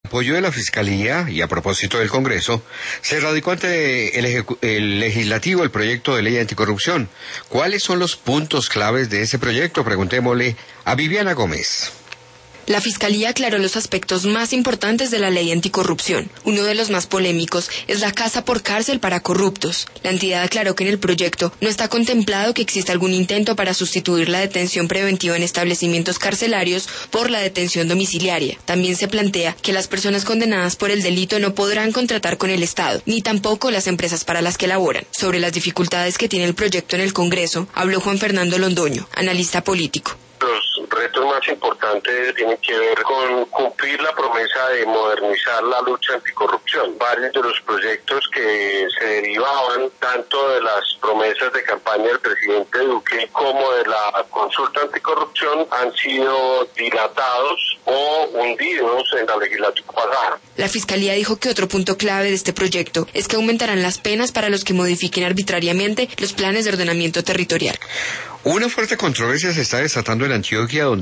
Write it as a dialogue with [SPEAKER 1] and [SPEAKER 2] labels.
[SPEAKER 1] Apoyo de la Fiscalía y a propósito del Congreso, se radicó ante el Legislativo el proyecto de ley anticorrupción. ¿Cuáles son los puntos claves de ese proyecto? Preguntémosle a Viviana Gómez.
[SPEAKER 2] La Fiscalía aclaró los aspectos más importantes de la ley anticorrupción. Uno de los más polémicos es la casa por cárcel para corruptos. La entidad aclaró que en el proyecto no está contemplado que exista algún intento para sustituir la detención preventiva en establecimientos carcelarios por la detención domiciliaria. También se plantea que las personas condenadas por el delito no podrán contratar con el Estado, ni tampoco las empresas para las que laboran. Sobre las dificultades que tiene el proyecto en el Congreso, habló Juan Fernando Londoño, analista político.
[SPEAKER 3] Los retos más importantes tienen que ver con cumplir la promesa de modernizar la lucha anticorrupción. Varios de los proyectos que se derivaban tanto de las promesas de campaña del presidente Duque como de la consulta anticorrupción han sido dilatados o hundidos en la legislatura pasada.
[SPEAKER 2] La Fiscalía dijo que otro punto clave de este proyecto es que aumentarán las penas para los que modifiquen arbitrariamente los planes de ordenamiento territorial.
[SPEAKER 1] Una fuerte controversia se está desatando en Antioquia, donde